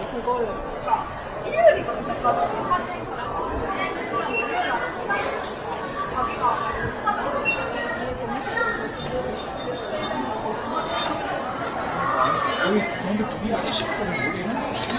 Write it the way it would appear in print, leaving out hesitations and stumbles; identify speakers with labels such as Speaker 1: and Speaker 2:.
Speaker 1: 그거를 그러니까 일요일이거든 내가 지금 하는 그냥 월요일 자기가
Speaker 2: 여기 근데 둘이 20분은 모르겠네.